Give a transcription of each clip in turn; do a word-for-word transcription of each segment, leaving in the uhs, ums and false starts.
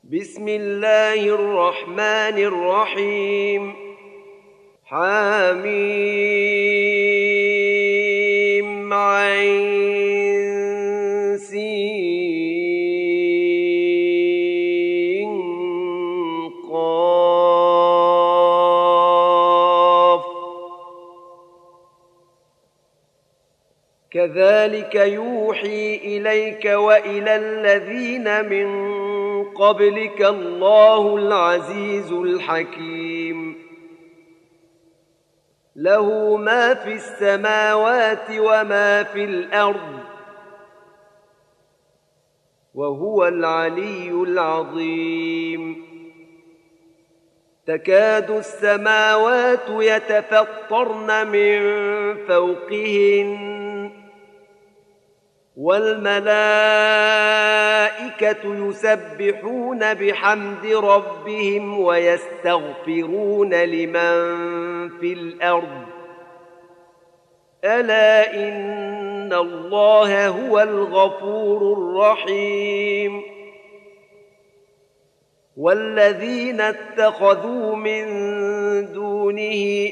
بسم الله الرحمن الرحيم. حميم عين سين قاف كذلك يوحي إليك وإلى الذين من قبلك الله العزيز الحكيم. له ما في السماوات وما في الأرض وهو العلي العظيم. تكاد السماوات يتفطرن من فوقهن والملائكة يسبحون بحمد ربهم ويستغفرون لمن في الأرض ألا إن الله هو الغفور الرحيم. والذين اتخذوا من دونه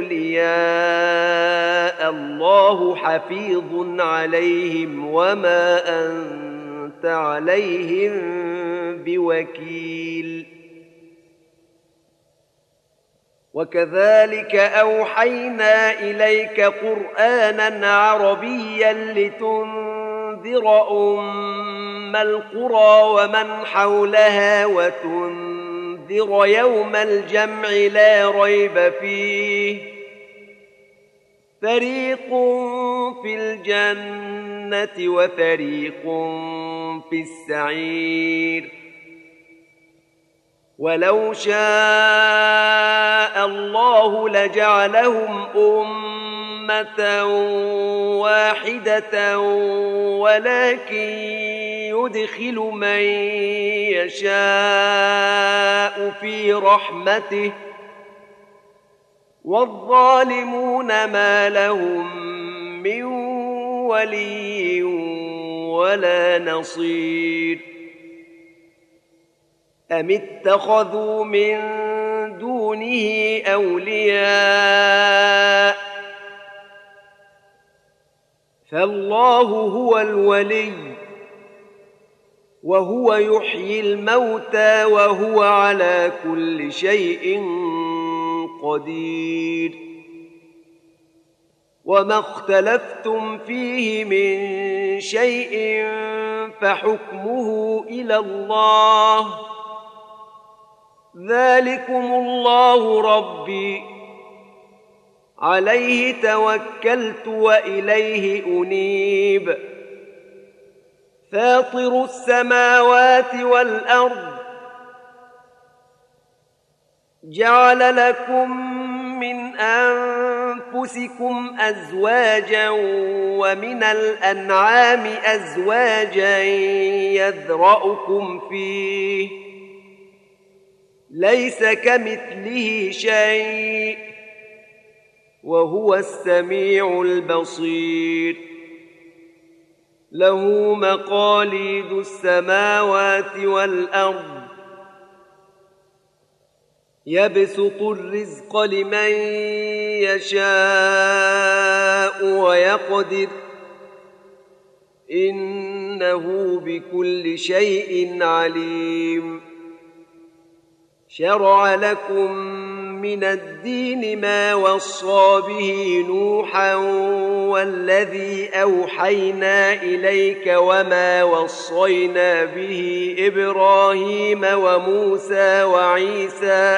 أولياء الله حفيظ عليهم وما أنت عليهم بوكيل. وكذلك أوحينا إليك قرآنا عربيا لتنذر أم القرى ومن حولها وتنذر يوم الجمع لا ريب فيه فريق في الجنة وفريق في السعير. ولو شاء الله لجعلهم أمة واحدة ولكن يدخل من يشاء في رحمته والظالمون ما لهم من ولي ولا نصير. أم اتخذوا من دونه أولياء فالله هو الولي وهو يحيي الموتى وهو على كل شيء قدير. وما اختلفتم فيه من شيء فحكمه إلى الله ذلكم الله ربي عليه توكلت وإليه أنيب. فاطر السماوات والأرض جعل لكم من أنفسكم أزواجا ومن الأنعام أزواجا يذرأكم فيه ليس كمثله شيء وهو السميع البصير. له مقاليد السماوات والأرض يبسط الرزق لمن يشاء ويقدر إنه بكل شيء عليم. شرع لكم من الدين ما وصى به نوحا والذي أوحينا إليك وما وصينا به إبراهيم وموسى وعيسى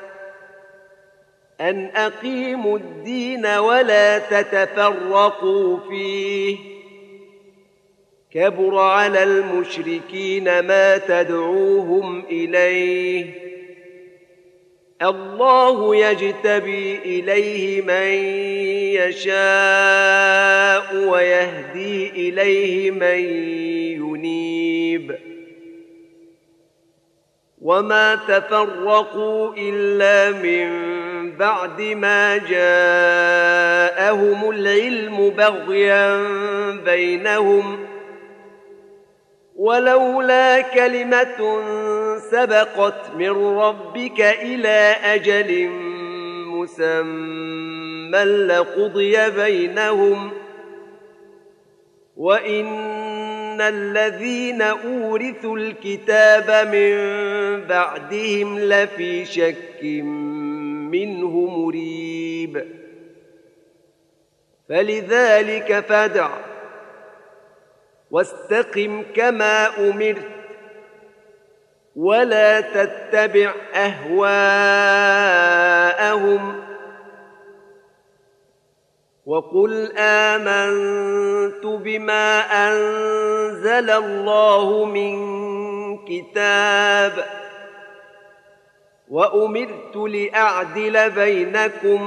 أن أقيموا الدين ولا تتفرقوا فيه كبر على المشركين ما تدعوهم إليه الله يجتبي إليه من يشاء ويهدي إليه من ينيب. وما تفرقوا إلا من بعد ما جاءهم العلم بغيا بينهم ولولا كلمة سبقت من ربك إلى أجل مسمى لقضي بينهم وإن الذين أورثوا الكتاب من بعدهم لفي شك منه مريب فلذلك فادع واستقم كما أمرت ولا تتبع أهواءهم وقل آمنت بما أنزل الله من كتاب وأمرت لأعدل بينكم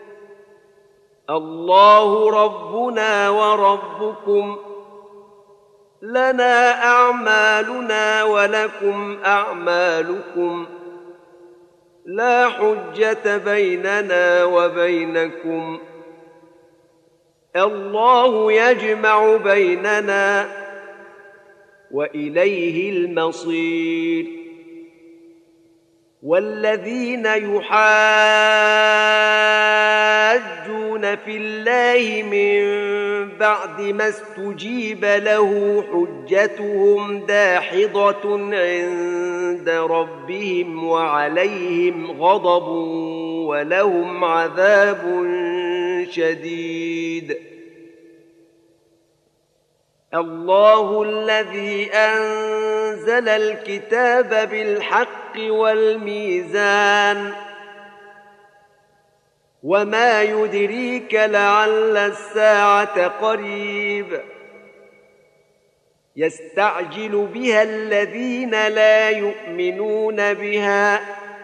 الله ربنا وربكم لنا أعمالنا ولكم أعمالكم لا حجة بيننا وبينكم الله يجمع بيننا وإليه المصير والذين يحاجون في الله من بعد ما استجيب له حجتهم داحضة عند ربهم وعليهم غضب ولهم عذاب شديد الله الذي أنزل الكتاب بالحق والميزان وما يدريك لعل الساعة قريب يستعجل بها الذين لا يؤمنون بها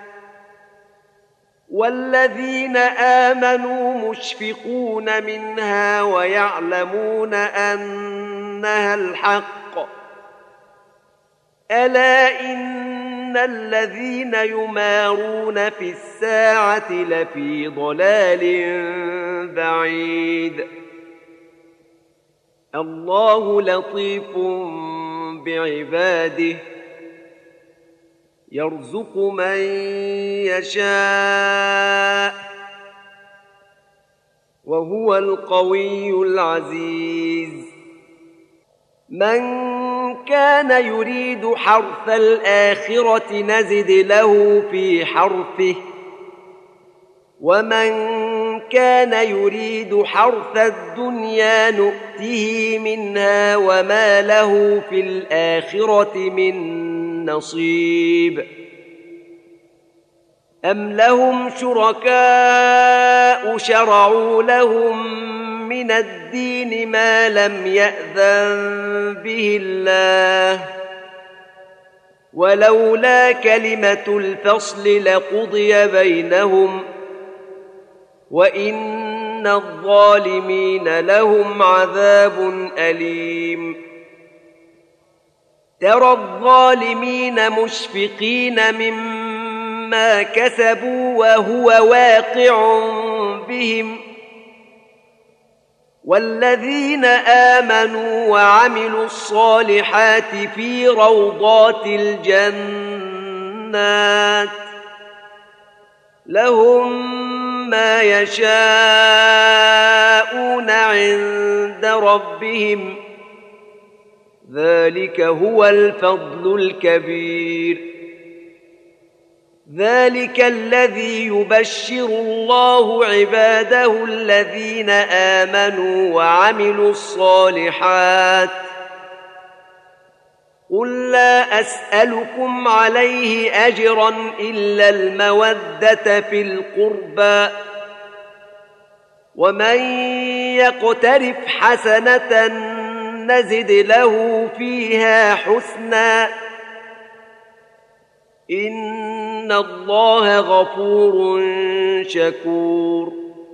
والذين آمنوا مشفقون منها ويعلمون أنها الحق ألا إن الذين يمارون في الساعة لفي ضلال بعيد الله لطيف بعباده يرزق من يشاء وهو القوي العزيز من كان يريد حرث الآخرة نزد له في حرثه ومن كان يريد حرث الدنيا نؤته منها وما له في الآخرة من نصيب أم لهم شركاء شرعوا لهم من الدين ما لم يأذن به الله ولولا كلمة الفصل لقضي بينهم وإن الظالمين لهم عذاب أليم ترى الظالمين مشفقين مما كسبوا وهو واقع بهم والذين آمنوا وعملوا الصالحات في روضات الجنات لهم ما يشاءون عند ربهم ذلك هو الفضل الكبير ذلك الذي يبشر الله عباده الذين آمنوا وعملوا الصالحات قل لا أسألكم عليه أجرا إلا المودة في القربى ومن يقترف حسنة نزد له فيها حسنا إن الله غفور شكور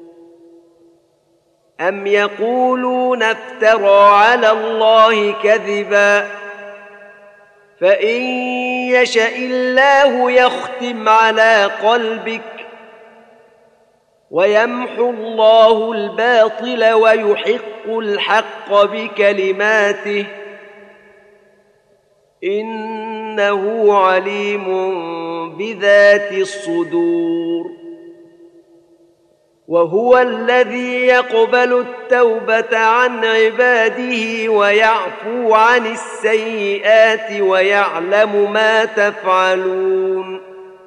أم يقولون افترى على الله كذبا فإن يشأ الله يختم على قلبك ويمحو الله الباطل ويحق الحق بكلماته إنه عليم بذات الصدور وهو الذي يقبل التوبة عن عباده ويعفو عن السيئات ويعلم ما تفعلون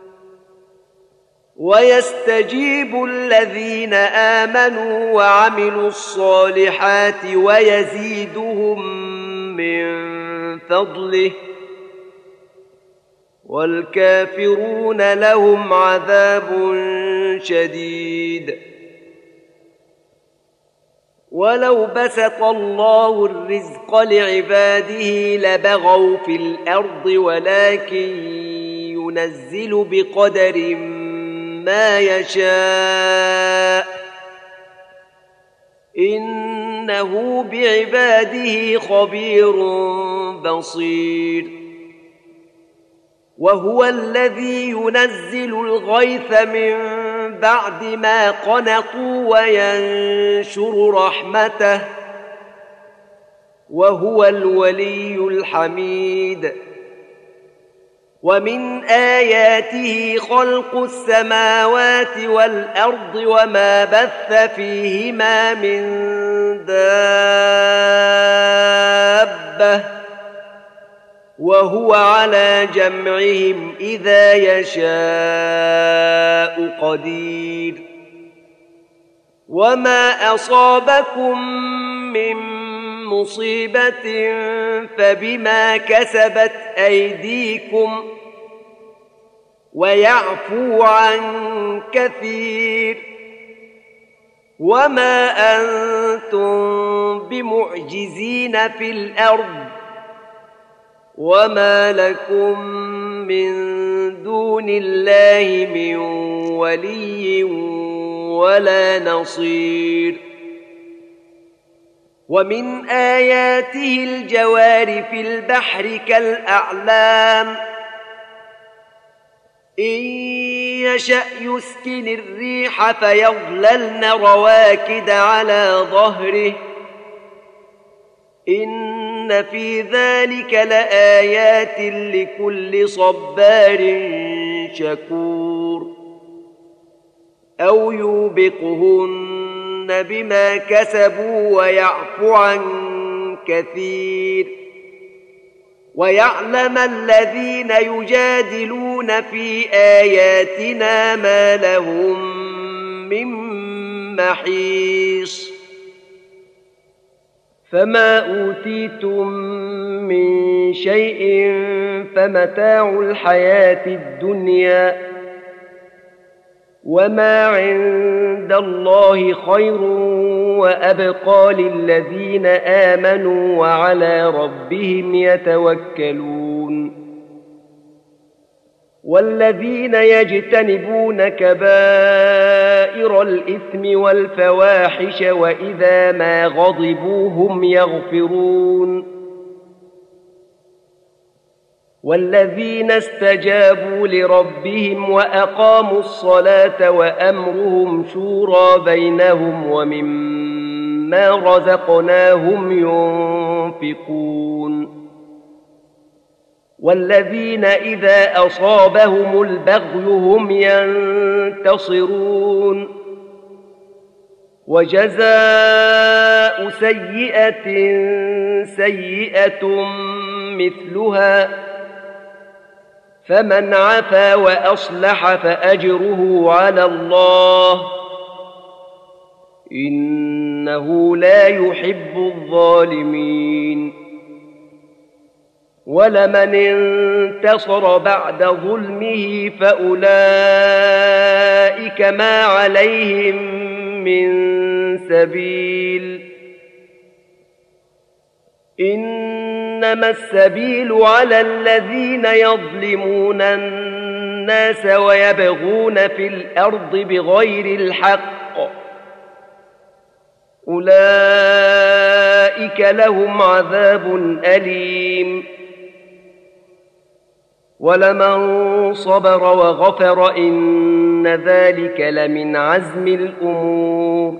ويستجيب الذين آمنوا وعملوا الصالحات ويزيدهم من فضله والكافرون لهم عذاب شديد ولو بسط الله الرزق لعباده لبغوا في الأرض ولكن ينزل بقدر ما يشاء إنه بعباده خبير بصير وهو الذي ينزل الغيث من بعد ما قنطوا وينشر رحمته وهو الولي الحميد ومن آياته خلق السماوات والأرض وما بث فيهما من دابة وهو على جمعهم إذا يشاء قدير وما أصابكم من مصيبة فبما كسبت أيديكم ويعفو عن كثير وما أنتم بمعجزين في الأرض وما لكم من دون الله من ولي ولا نصير ومن آياته الجوار في البحر كالأعلام إن يشأ يسكن الريح فيظللن رواكد على ظهره إن في ذلك لآيات لكل صبار شكور أو يوبقهن بما كسبوا ويعفو عن كثير ويعلم الذين يجادلون في آياتنا ما لهم من محيص فما أوتيتم من شيء فمتاع الحياة الدنيا وما عند الله خير وأبقى للذين آمنوا وعلى ربهم يتوكلون والذين يجتنبون كبائر الإثم والفواحش وإذا ما غضبوا هم يغفرون والذين استجابوا لربهم وأقاموا الصلاة وأمرهم شورى بينهم ومما رزقناهم ينفقون والذين إذا أصابهم البغي هم ينتصرون وجزاء سيئة سيئة مثلها فمن عفا وأصلح فأجره على الله إنه لا يحب الظالمين ولمن انتصر بعد ظلمه فأولئك ما عليهم من سبيل إنما السبيل على الذين يظلمون الناس ويبغون في الأرض بغير الحق أولئك لهم عذاب أليم ولمن صبر وغفر إن ذلك لمن عزم الأمور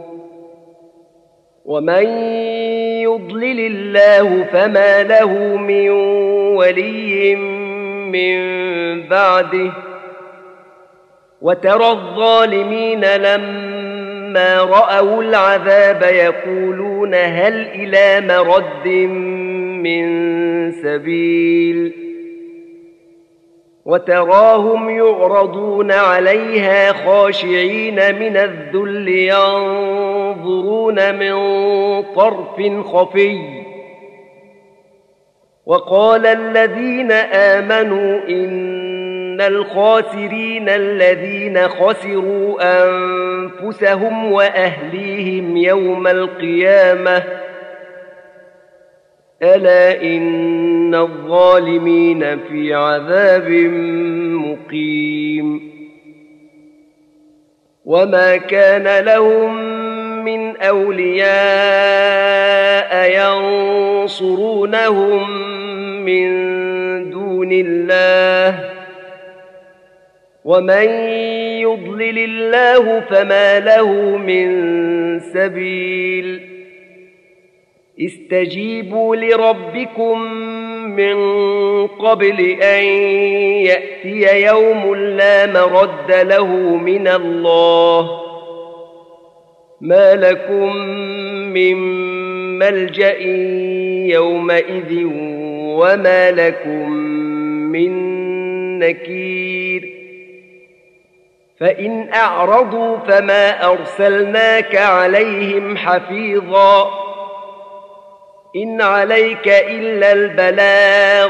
ومن يضلل الله فما له من ولي من بعده وترى الظالمين لما رأوا العذاب يقولون هل إلى مرد من سبيل وتراهم يعرضون عليها خاشعين من الذل ينظرون من طرف خفي وقال الذين آمنوا إن الخاسرين الذين خسروا أنفسهم وأهليهم يوم القيامة ألا إن الظالمين في عذاب مقيم وما كان لهم من أولياء ينصرونهم من دون الله ومن يضلل الله فما له من سبيل استجيبوا لربكم من قبل أن يأتي يوم لا مرد له من الله ما لكم من ملجأ يومئذ وما لكم من نكير فإن أعرضوا فما أرسلناك عليهم حفيظا إن عليك إلا البلاغ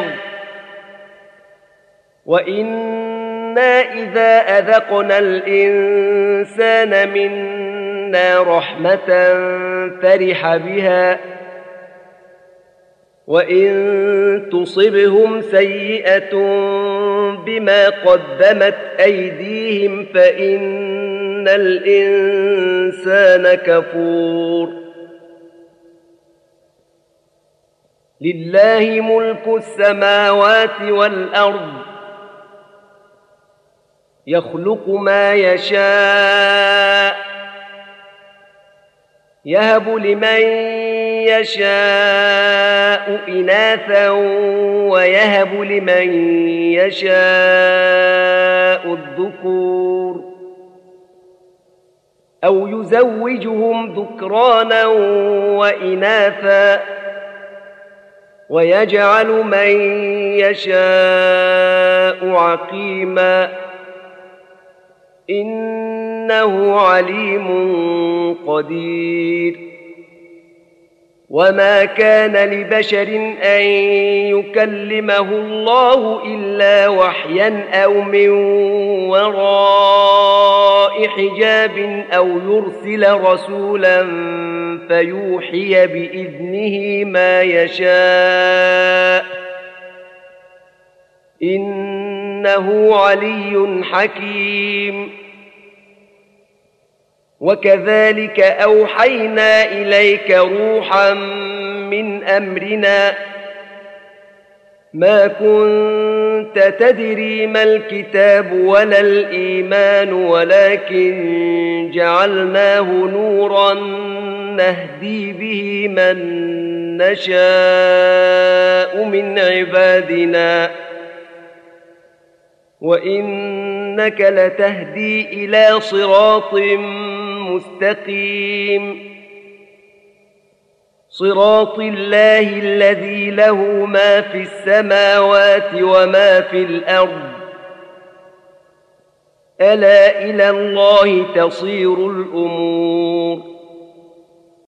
وإنا إذا أذقنا الإنسان منا رحمة فرح بها وإن تصبهم سيئة بما قدمت أيديهم فإن الإنسان كفور لله ملك السماوات والأرض يخلق ما يشاء يهب لمن يشاء إناثا ويهب لمن يشاء الذكور أو يزوجهم ذكرانا وإناثا ويجعل من يشاء عقيما إنه عليم قدير وما كان لبشر أن يكلمه الله إلا وحيا أو من وراء حجاب أو يرسل رسولا فيوحي بإذنه ما يشاء إنه علي حكيم وكذلك أوحينا إليك روحا من أمرنا ما كنت تدري ما الكتاب ولا الإيمان ولكن جعلناه نورا نهدي به من نشاء من عبادنا وإنك لتهدي إلى صراط مستقيم صراط الله الذي له ما في السماوات وما في الأرض ألا إلى الله تصير الأمور